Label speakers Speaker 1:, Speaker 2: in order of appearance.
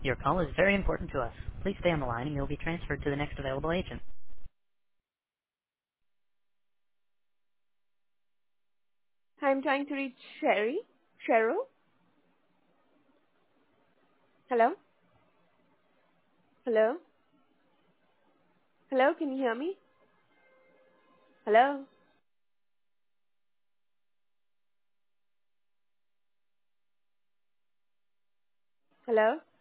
Speaker 1: Your call is very important to us. Please stay on the line and you'll be transferred to the next available agent.
Speaker 2: Hi, I'm trying to reach Sherry. Cheryl? Hello? Hello? Hello, can you hear me? Hello? Hello?